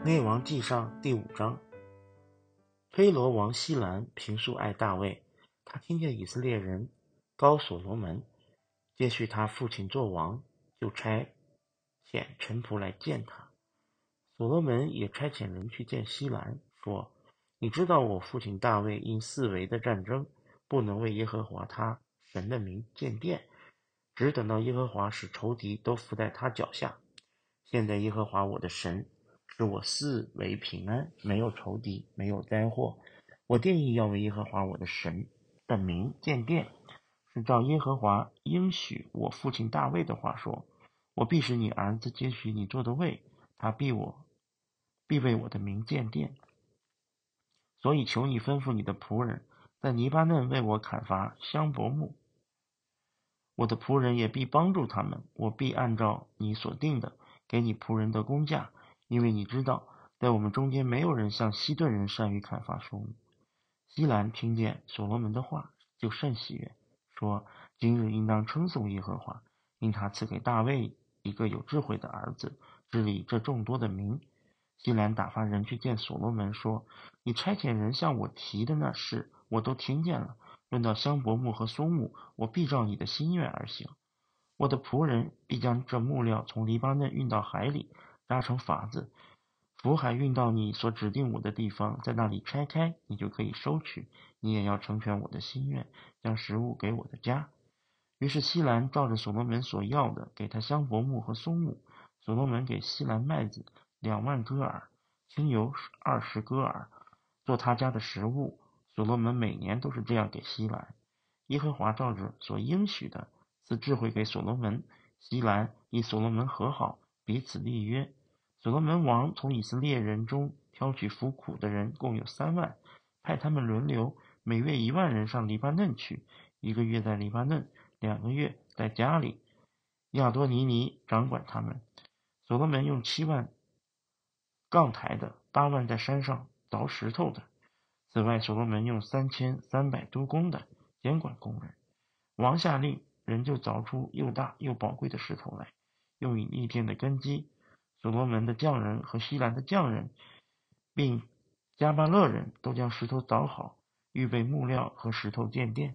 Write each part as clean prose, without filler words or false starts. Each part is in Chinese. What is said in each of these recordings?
列王纪上第5章。推罗王西兰平素爱大卫，他听见以色列人高所罗门接续他父亲做王，就差遣臣仆来见他。所罗门也差遣人去见西兰，说：你知道我父亲大卫因四围的战争，不能为耶和华他神的名建殿，只等到耶和华使仇敌都伏在他脚下。现在耶和华我的神使我四围平安，没有仇敌，没有灾祸。我定义要为耶和华我的神的名建殿，是照耶和华应许我父亲大卫的话说：我必使你儿子接续你坐的位，他必为我的名建殿。所以求你吩咐你的仆人在黎巴嫩为我砍伐香柏木，我的仆人也必帮助他们，我必按照你所定的给你仆人的工价，因为你知道在我们中间没有人像西顿人善于砍伐树木。西兰听见所罗门的话，就甚喜悦，说：今日应当称颂耶和华，因他赐给大卫一个有智慧的儿子，治理这众多的民。西兰打发人去见所罗门，说：你差遣人向我提的那事，我都听见了。论到香柏木和松木，我必照你的心愿而行。我的仆人必将这木料从黎巴嫩运到海里，扎成筏子，浮海运到你所指定我的地方，在那里拆开，你就可以收取。你也要成全我的心愿，将食物给我的家。于是西兰照着所罗门所要的，给他香柏木和松木。所罗门给西兰麦子2万戈尔，清油20戈尔，做他家的食物。所罗门每年都是这样给西兰。耶和华照着所应许的，赐智慧给所罗门。西兰与所罗门和好，彼此立约。所罗门王从以色列人中挑取服苦的人共有3万，派他们轮流，每月1万人上黎巴嫩去，1个月在黎巴嫩，2个月在家里。亚多尼掌管他们。所罗门用7万杠台的，8万在山上凿石头的。此外，所罗门用3300督工的监管工人。王下令，人就凿出又大又宝贵的石头来，用以立殿的根基。所罗门的匠人和西兰的匠人，并加巴勒人都将石头凿好，预备木料和石头建殿。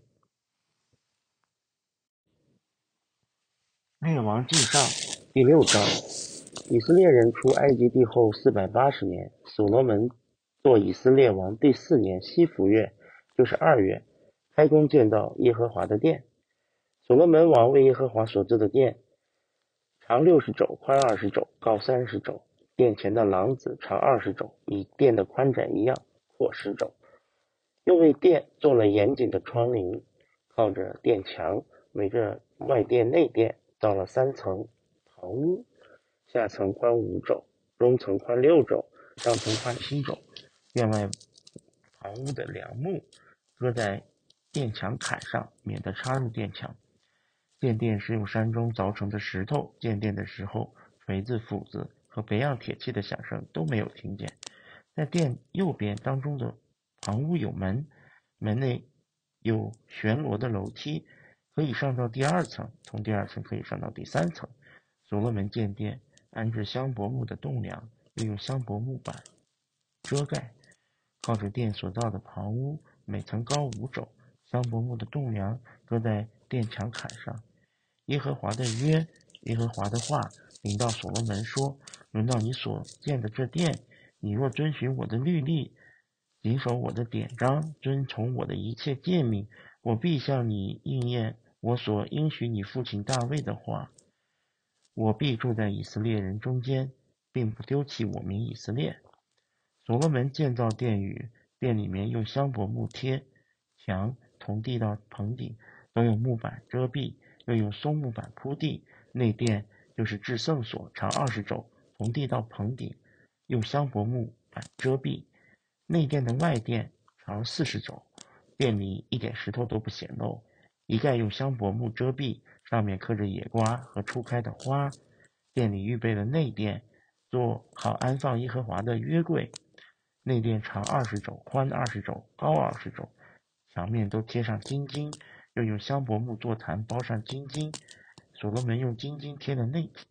列王纪上第6章。以色列人出埃及地后480年，所罗门做以色列王第4年西弗月，就是2月，开工建造耶和华的殿。所罗门王为耶和华所制的殿，长60肘，宽20肘，高30肘。殿前的廊子长20肘，与殿的宽窄一样，阔10肘。又为殿做了严谨的窗棂，靠着殿墙，围着外殿内殿造了3层旁屋，下层宽5肘，中层宽6肘，上层宽7肘。殿外旁屋的梁木搁在殿墙坎上，免得插入殿墙。建殿是用山中凿成的石头，建殿的时候，锤子、斧子和别样铁器的响声都没有听见。在殿右边当中的旁屋有门，门内有旋螺的楼梯，可以上到第2层，从第2层可以上到第3层。所罗门建殿，安置香柏木的栋梁，又用香柏木板遮盖。靠着殿所造的旁屋，每层高5肘，香柏木的栋梁搁在殿墙坎上。耶和华的约，耶和华的话领到所罗门说：轮到你所建的这殿，你若遵循我的律例，谨守我的典章，遵从我的一切诫命，我必向你应验我所应许你父亲大卫的话。我必住在以色列人中间，并不丢弃我民以色列。所罗门建造殿宇，殿里面用香柏木贴墙，从地到棚顶都用木板遮蔽，又用松木板铺地。内殿就是至圣所，长20肘，从地到棚顶用香柏木板遮蔽。内殿的外殿长40肘，殿里一点石头都不显露，一概用香柏木遮蔽，上面刻着野瓜和初开的花。殿里预备了内殿，做好安放耶和华的约柜。内殿长20肘，宽20肘，高20肘，墙面都贴上金金，又用香柏木座坛包上金金。所罗门用金金贴了内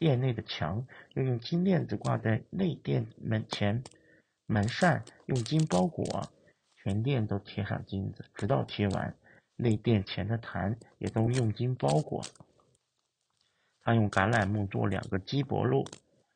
殿内的墙又用金链子挂在内殿门前，门扇用金包裹，全殿都贴上金子，直到贴完。内殿前的坛也都用金包裹。他用橄榄木做2个基伯路，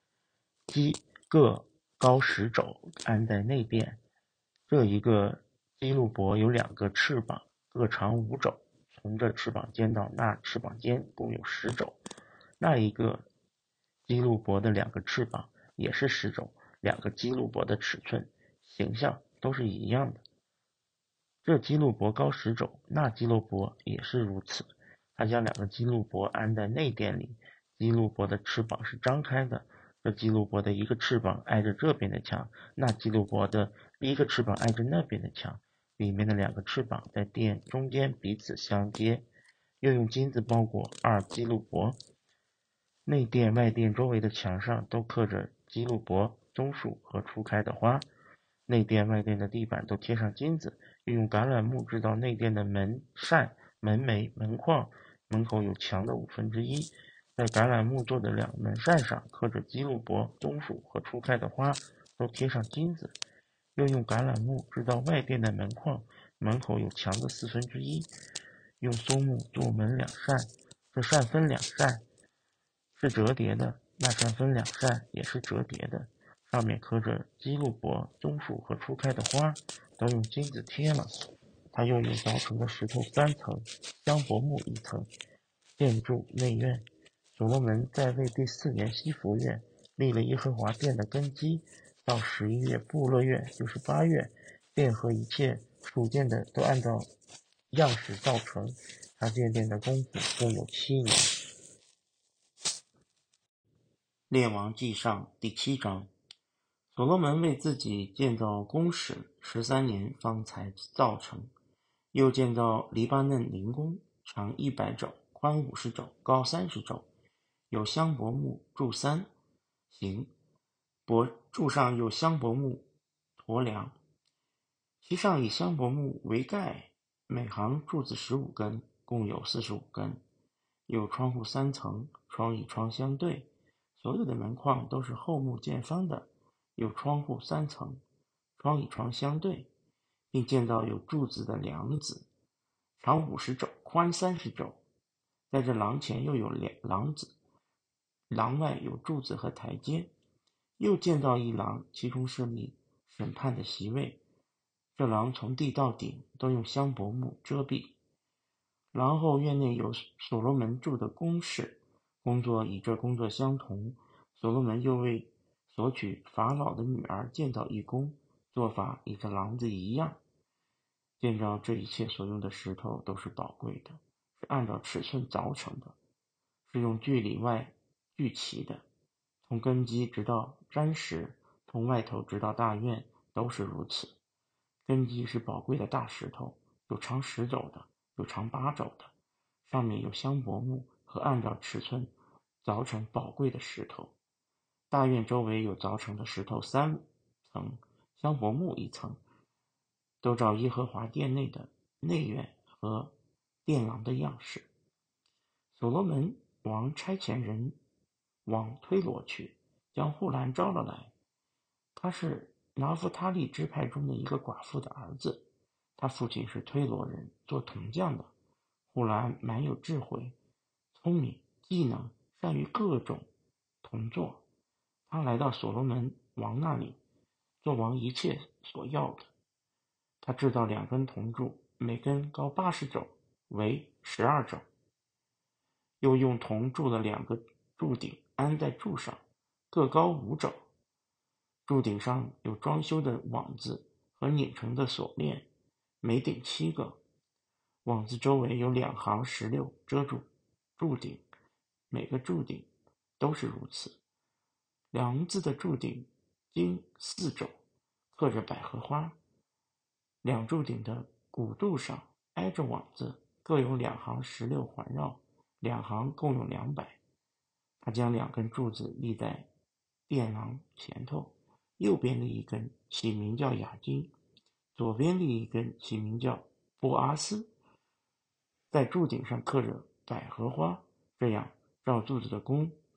各高10肘，安在内殿。这一个基路伯有2个翅膀，各长5肘，从这翅膀尖到那翅膀尖共有10肘。那一个基路伯的2个翅膀也是10肘，2个基路伯的尺寸、形象都是一样的。这基路伯高10肘，那基路伯也是如此。他将2个基路伯安在内殿里，基路伯的翅膀是张开的，这基路伯的一个翅膀挨着这边的墙，那基路伯的一个翅膀挨着那边的墙，里面的2个翅膀在殿中间彼此相接，又用金子包裹2基路伯。内殿外殿周围的墙上都刻着基路伯、棕树和初开的花。内殿外殿的地板都贴上金子，又用橄榄木制造内殿的门扇、门楣、门框，门口有墙的1/5。在橄榄木做的2门扇上刻着基路伯、棕树和初开的花，都贴上金子。又用橄榄木制造外殿的门框，门口有墙的1/4。用松木做门2扇，这扇分2扇是折叠的，那扇分2扇也是折叠的，上面刻着基路伯、棕树和初开的花，都用金子贴了。他又用凿成的石头3层，香柏木1层，建筑内院。所罗门在位第4年西弗月，立了耶和华殿的根基，到11月布勒月，就是8月，殿和一切属殿的都按照样式造成。他建殿的功夫共有7年。列王纪上第7章。所罗门为自己建造宫室13年方才造成，又建造黎巴嫩灵宫，长100肘，宽50肘，高30肘，有香柏木柱3形，柱上有香柏木驼梁，其上以香柏木为盖，每行柱子15根，共有45根。有窗户3层，窗与窗相对，所有的门框都是厚木见方的，有窗户3层，窗与窗相对，并建造有柱子的梁子，长50肘，宽30肘。在这廊前又有廊子，廊外有柱子和台阶。又建造一廊，其中设立审判的席位，这廊从地到顶都用香柏木遮蔽。廊后院内有所罗门住的宫室，工作与这工作相同。所罗门又为索取法老的女儿建造一宫，做法与这廊子一样。建造这一切所用的石头都是宝贵的，是按照尺寸凿成的，是用锯里外锯齐的，从根基直到毡石，从外头直到大院都是如此。根基是宝贵的大石头，有长10肘的，有长8肘的，上面有香柏木和按照尺寸凿成宝贵的石头。大院周围有凿成的石头3层，香柏木1层，都照耶和华殿内的内院和殿廊的样式。所罗门王差遣人往推罗去，将户兰招了来。他是拿弗他利支派中的一个寡妇的儿子，他父亲是推罗人，做铜匠的。户兰蛮有智慧、聪明、技能，善于各种铜作。他来到所罗门王那里，做王一切所要的。他制造2根铜柱，每根高80肘，为12肘。又用铜铸了2个柱顶，安在柱上，各高5肘。柱顶上有装修的网子和拧成的锁链，每顶7个。网子周围有2行石榴遮住柱顶，每个柱顶都是如此。梁子的柱顶经4肘，刻着百合花。2柱顶的骨柱上挨着网子，各有2行石榴环绕，2行共有200。他将2根柱子立在殿廊前头，右边立一根，起名叫雅金；左边立一根，起名叫波阿斯。在柱顶上刻着百合花，这样照柱子的弓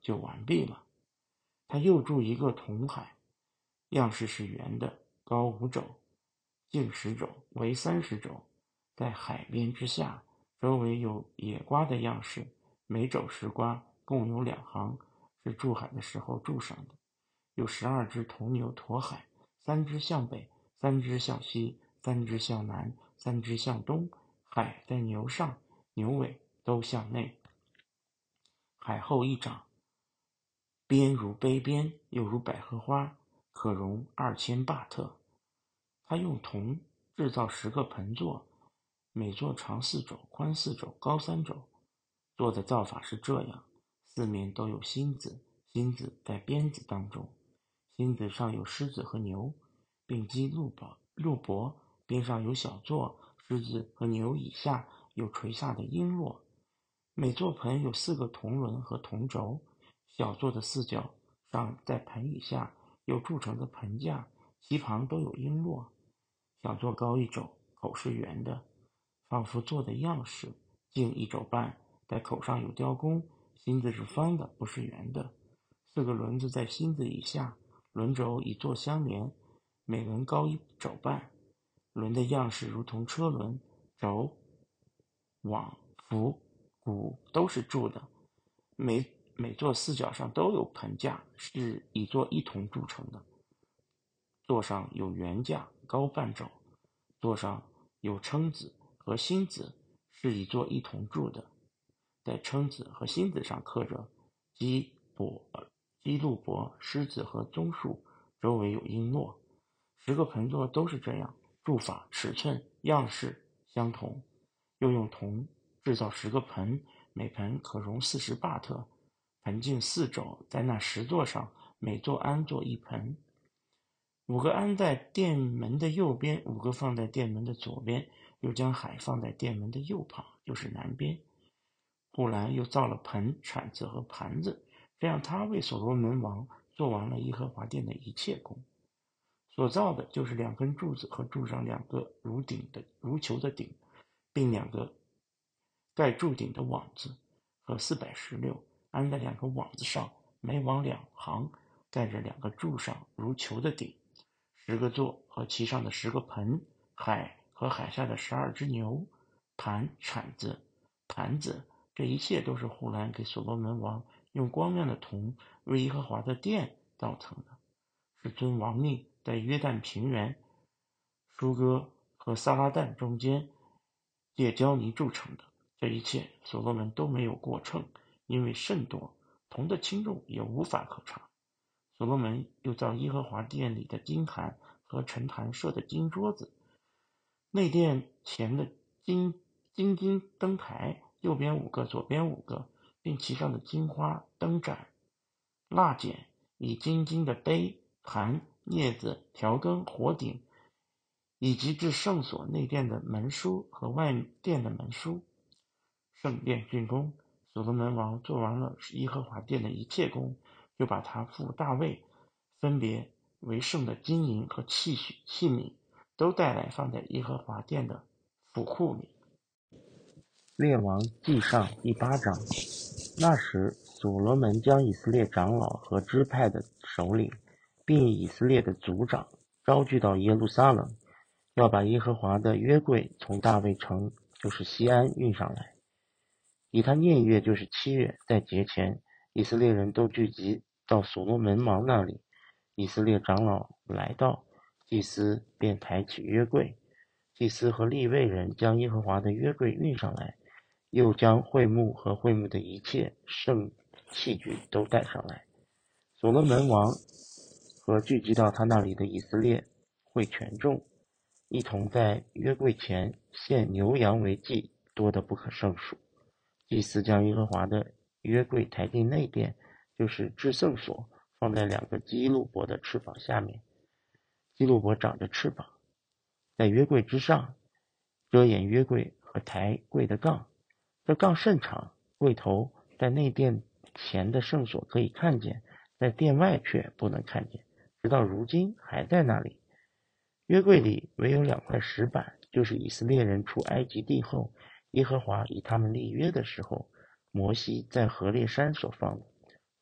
就完毕了。他又筑一个铜海，样式是圆的，高5肘，径10肘，为30肘，在海边之下，周围有野瓜的样式，每肘10瓜，共有2行，是筑海的时候筑上的。有12只铜牛驮海，3只向北，3只向西，3只向南，3只向东，海在牛上，牛尾都向内。海后一掌，边如杯边，又如百合花，可容2000巴特。他用铜制造10个盆座，每座长4肘，宽4肘，高3肘。做的造法是这样：四面都有心子，心子在鞭子当中，心子上有狮子和牛，并击鹿帛，边上有小座，狮子和牛以下有垂下的璎珞。每座盆有4个铜轮和铜轴，小座的4角上在盆以下有铸成的盆架，其旁都有璎珞。小座高1肘，口是圆的，仿佛做的样式，径1肘半，在口上有雕工，心子是方的，不是圆的。4个轮子在心子以下，轮轴以座相连，每轮高1肘半。轮的样式如同车轮，轴、网、扶、鼓都是铸的，每座4角上都有盆架，是以座一同铸成的。座上有圆架，高半肘，座上有蛏子和心子，是以座一同铸的。在蛏子和心子上刻着鸡、鹿帛、狮子和棕树，周围有璎珞。10个盆座都是这样，铸法、尺寸、样式相同。又用铜制造10个盆，每盆可容40巴特，盆径4肘，在那10座上，每座安坐一盆。5个安在殿门的右边，5个放在殿门的左边，又将海放在殿门的右旁，就是南边。护栏又造了盆、铲子和盘子，这样他为所罗门王做完了耶和华殿的一切工。所造的就是2根柱子和柱上2个如球的顶，并2个盖柱顶的网子和4摆石榴，安在2个网子上，每网2行，盖着2个柱上如球的顶。10个座和其上的10个盆，海和海下的12只牛，盘、铲子、盘子，这一切都是户兰给所罗门王用光亮的铜为耶和华的殿造成的，是遵王命在约旦平原、舒哥和撒拉旦中间借胶泥铸成的。这一切所罗门都没有过秤，因为甚多，铜的轻重也无法可查。所罗门又造耶和华殿里的金坛和陈坛设的金桌子，内殿前的金灯台，右边5个，左边5个，并其上的金花、灯盏、蜡剪，以金的杯、盘、镊子、调羹、火鼎，以及至圣所内殿的门书和外殿的门书。圣殿竣工，所罗门王做完了耶和华殿的一切工，就把他父大卫分别为圣的金银和器皿都带来，放在耶和华殿的府库里。 列王纪上第8章。那时所罗门将以色列长老和支派的首领，并以色列的族长招聚到耶路撒冷，要把耶和华的约柜从大卫城，就是西安运上来。以他念月，就是7月，在节前，以色列人都聚集到所罗门王那里。以色列长老来到，祭司便抬起约柜，祭司和利未人将耶和华的约柜运上来，又将会幕和会幕的一切圣器具都带上来。所罗门王和聚集到他那里的以色列会全众，一同在约柜前献牛羊为祭，多得不可胜数。祭司将耶和华的约柜抬进内殿，就是至圣所，放在2个基路伯的翅膀下面。基路伯长着翅膀，在约柜之上，遮掩约柜和抬柜的杠。这杠甚长，柜头在内殿前的圣所可以看见，在殿外却不能看见，直到如今还在那里。约柜里唯有2块石板，就是以色列人出埃及地后，耶和华与他们立约的时候，摩西在何烈山所放的。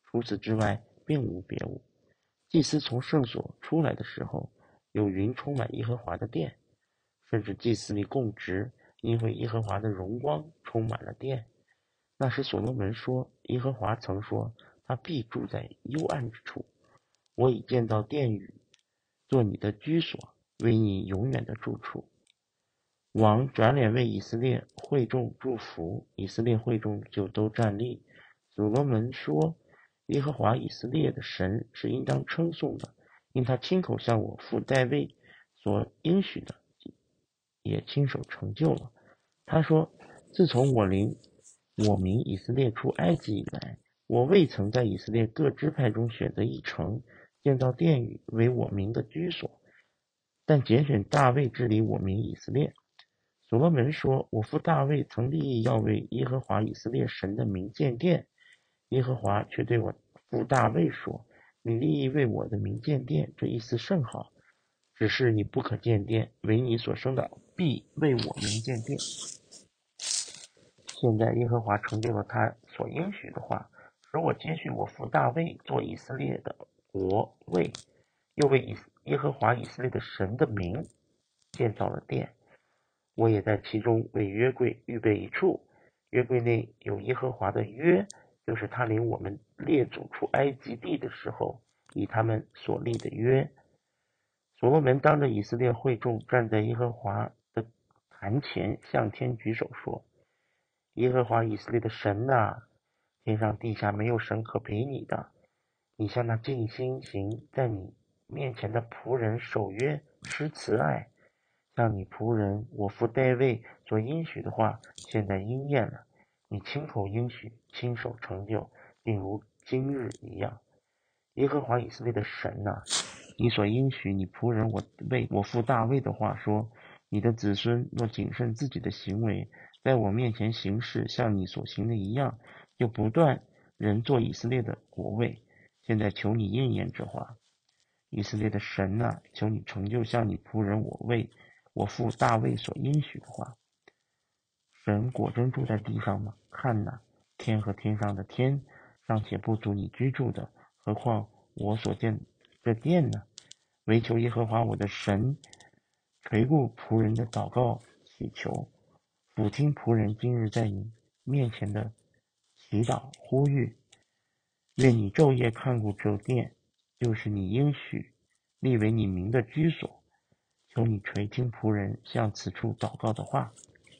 除此之外并无别物。祭司从圣所出来的时候，有云充满耶和华的殿，甚至祭司里供职，因为耶和华的荣光充满了殿。那时所罗门说，耶和华曾说，他必住在幽暗之处，我已建造殿宇，做你的居所，为你永远的住处。王转脸为以色列会众祝福，以色列会众就都站立。所罗门说，耶和华以色列的神是应当称颂的，因他亲口向我父大卫所应许的，也亲手成就了。他说，自从我领我民以色列出埃及以来，我未曾在以色列各支派中选择一城，建造殿宇为我民的居所，但拣选大卫治理我民以色列。所罗门说，我父大卫曾立意要为耶和华以色列神的名建殿，耶和华却对我父大卫说，你立意为我的名建殿，这意思甚好，只是你不可建殿，唯你所生的必为我名建殿。现在耶和华成就了他所应许的话，使我接续我父大卫做以色列的国位，又为耶和华以色列的神的名建造了殿。我也在其中为约柜预备一处，约柜内有耶和华的约，就是他领我们列祖出埃及地的时候以他们所立的约。所罗门当着以色列会众站在耶和华的坛前，向天举手说，耶和华以色列的神啊，天上地下没有神可比你的，你向那尽心行在你面前的仆人守约施慈爱，像你仆人我父大卫所应许的话，现在应验了。你亲口应许，亲手成就，并如今日一样。耶和华以色列的神啊，你所应许你仆人我父大卫的话说，你的子孙若谨慎自己的行为，在我面前行事，像你所行的一样，就不断人做以色列的国位。现在求你应验这话。以色列的神啊，求你成就像你仆人我父大卫所应许的话。神果真住在地上吗？看哪，天和天上的天尚且不足你居住的，何况我所建这殿呢？唯求耶和华我的神垂顾仆人的祷告祈求，俯听仆人今日在你面前的祈祷呼吁。愿你昼夜看顾这殿，就是你应许立为你名的居所。求你垂听仆人向此处祷告的话。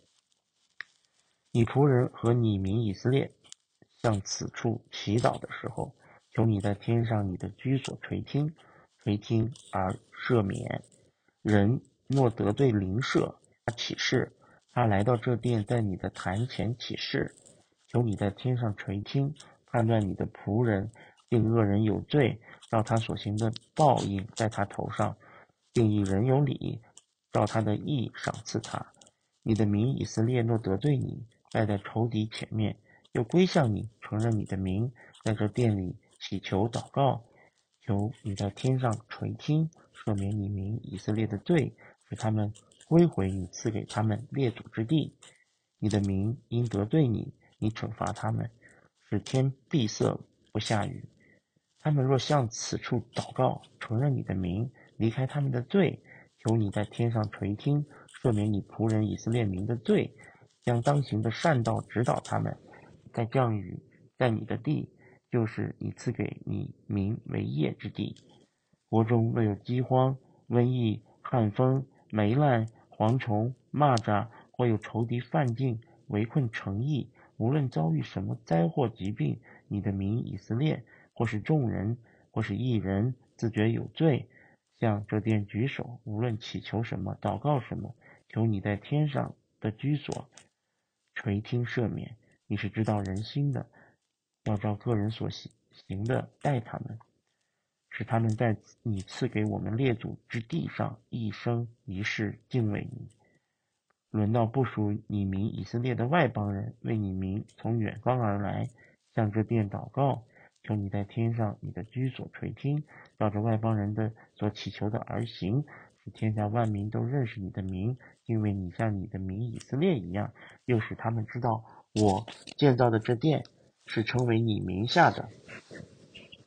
你仆人和你民以色列向此处祈祷的时候，求你在天上你的居所垂听而赦免。人若得罪邻舍，他起誓，他来到这殿，在你的坛前起誓，求你在天上垂听，判断你的仆人，定恶人有罪，照他所行的报应在他头上，定义人有理，照他的义赏赐他。你的民以色列若得罪你，败在仇敌前面，又归向你，承认你的名，在这殿里祈求祷告，求你在天上垂听，赦免你民以色列的罪，使他们归回你赐给他们列祖之地。你的民因得罪你，你惩罚他们，使天闭塞不下雨。他们若向此处祷告，承认你的名，离开他们的罪，求你在天上垂听，赦免你仆人以色列民的罪，将当行的善道指导他们，在降雨在你的地，就是你赐给你民为业之地。国中若有饥荒、瘟疫、旱风、霉烂、蝗虫、蚂蚱，或有仇敌犯境围困城邑，无论遭遇什么灾祸疾病，你的民以色列，或是众人，或是一人，自觉有罪，向这殿举手，无论祈求什么，祷告什么，求你在天上的居所垂听赦免。你是知道人心的，要照个人所行的待他们，使他们在你赐给我们列祖之地上一生一世敬畏你。轮到不属你民以色列的外邦人，为你民从远方而来，向这殿祷告，求你在天上你的居所垂听，照着外邦人的所祈求的而行，使天下万民都认识你的名，敬畏你像你的民以色列一样，又使他们知道我建造的这殿是称为你名下的。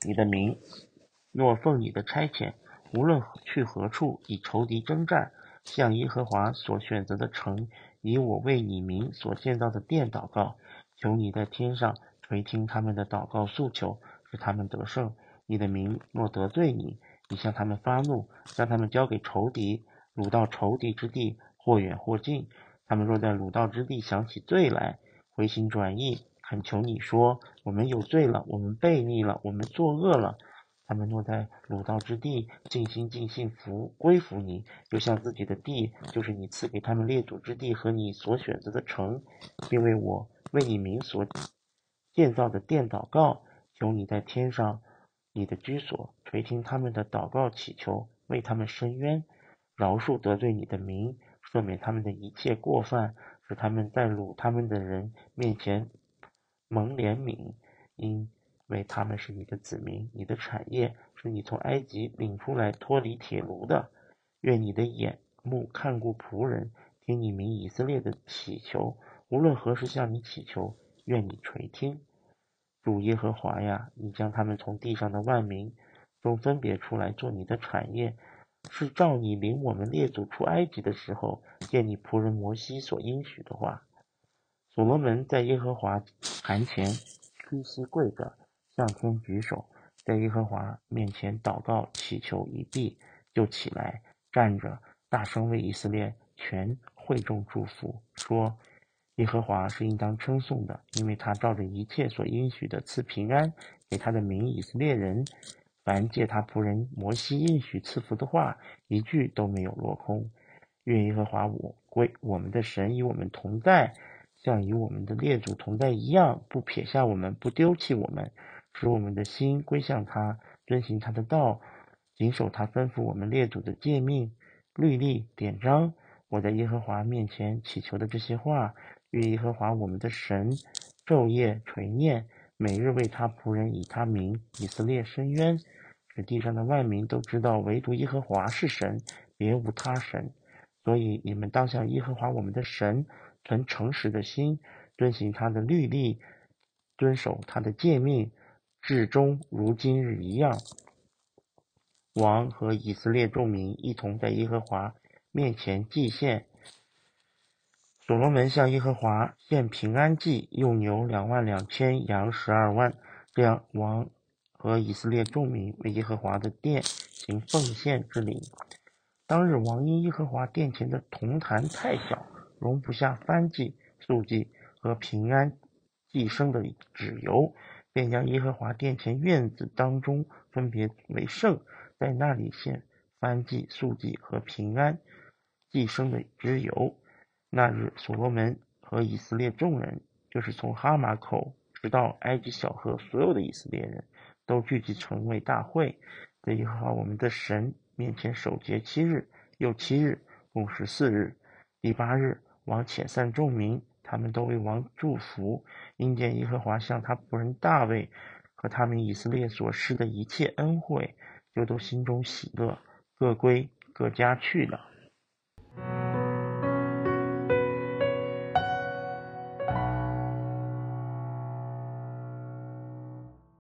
你的民若奉你的差遣，无论去何处，以仇敌征战，向耶和华所选择的城，以我为你民所建造的殿祷告，求你在天上垂听他们的祷告诉求，使他们得胜。你的民若得罪你，你向他们发怒，将他们交给仇敌，掳到仇敌之地，或远或近。他们若在掳到之地想起罪来，回心转意，恳求你说，我们有罪了，我们悖逆了，我们作恶了。他们若在掳到之地尽心尽性归服你，又向自己的地，就是你赐给他们列祖之地和你所选择的城，并为我为你民所建造的殿祷告，求你在天上你的居所垂听他们的祷告祈求，为他们伸冤，饶恕得罪你的民，赦免他们的一切过犯，使他们在掳他们的人面前蒙怜悯，因为他们是你的子民，你的产业，是你从埃及领出来脱离铁炉的。愿你的眼目看顾仆人，听你民以色列的祈求，无论何时向你祈求，愿你垂听。主耶和华呀，你将他们从地上的万民中分别出来做你的产业，是照你领我们列祖出埃及的时候，见你仆人摩西所应许的话。所罗门在耶和华坛前屈膝跪着，向天举手，在耶和华面前祷告祈求一毕，就起来站着，大声为以色列全会众祝福，说，耶和华是应当称颂的，因为他照着一切所应许的赐平安给他的民以色列人，凡借他仆人摩西应许赐福的话，一句都没有落空。愿耶和华我们的神与我们同在，像与我们的列祖同在一样，不撇下我们，不丢弃我们，使我们的心归向他，遵行他的道，谨守他吩咐我们列祖的诫命、律例、典章。我在耶和华面前祈求的这些话，愿耶和华我们的神昼夜垂念，每日为他仆人以他名以色列伸冤，使地上的万民都知道唯独耶和华是神，别无他神。所以你们当向耶和华我们的神存诚实的心，遵行他的律例，遵守他的诫命，至终如今日一样。王和以色列众民一同在耶和华面前祭献。所罗门向耶和华献平安祭，用牛22000，羊12万，这样王和以色列众民为耶和华的殿行奉献之礼。当日王因耶和华殿前的铜坛太小，容不下燔祭、素祭和平安祭牲的脂油，便将耶和华殿前院子当中分别为圣，在那里献燔祭、素祭和平安祭牲的脂油。那日所罗门和以色列众人，就是从哈马口直到埃及小河所有的以色列人，都聚集成为大会，在耶和华我们的神面前守节7日，又7日，共14日。第8日，王遣散众民，他们都为王祝福，因见耶和华向他仆人大卫和他们以色列所施的一切恩惠，就都心中喜乐，各归各家去了。